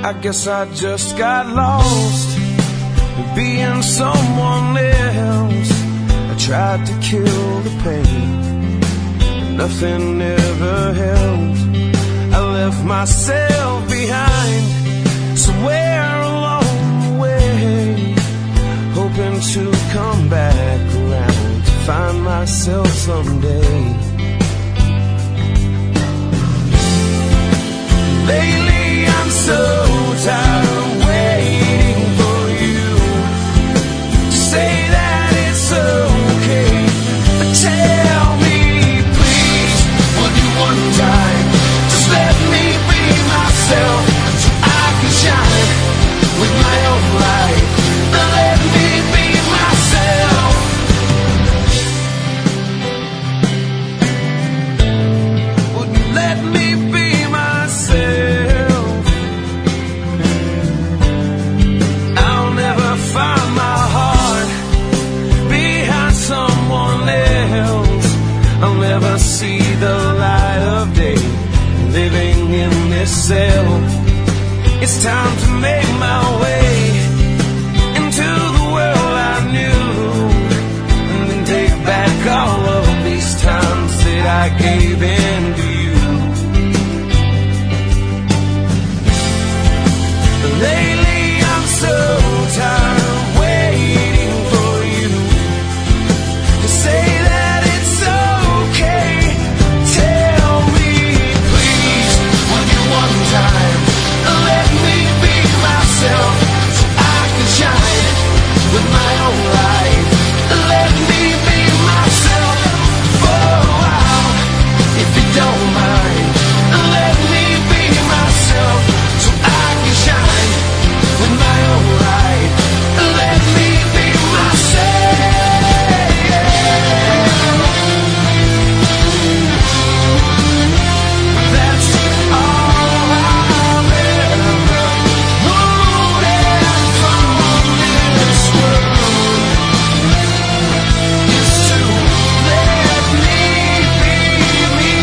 I guess I just got lost being someone else. I tried to kill the pain, but nothing ever helped. I left myself behind somewhere along the way, hoping to come back around to find myself someday. Lately I'm so tired of waiting for you to say that it's okay. But tell me, please, would you one time just let me be myself so I can shine with my own light? Let me be myself. Would you let me be myself? I'll never find my heart behind someone else. I'll never see the light of day living in this cell. It's time to make my way into the world I knew, and then take back all of these times that I gave in to you. Lately I'm so tired of waiting for you to say that it's okay. Tell me, please, would you one time let me be myself so I can shine with my own light? Let me be myself for a while, if you don't mind. Let me be myself so I can shine with my own light. Let me be myself. That's all I've ever wanted from this world, is to let me be me.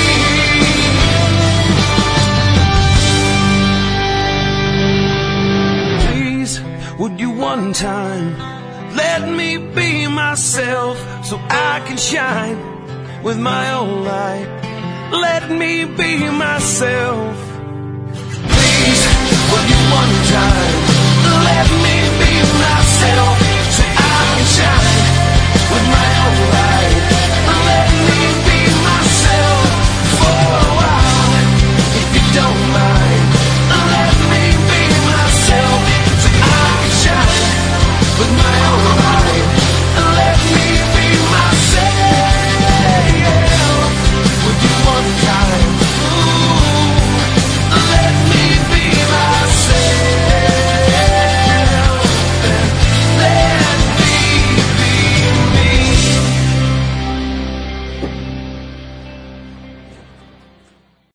Please, would you one time let me be myself so I can shine with my own light? Let me be myself. Please, would you one time let me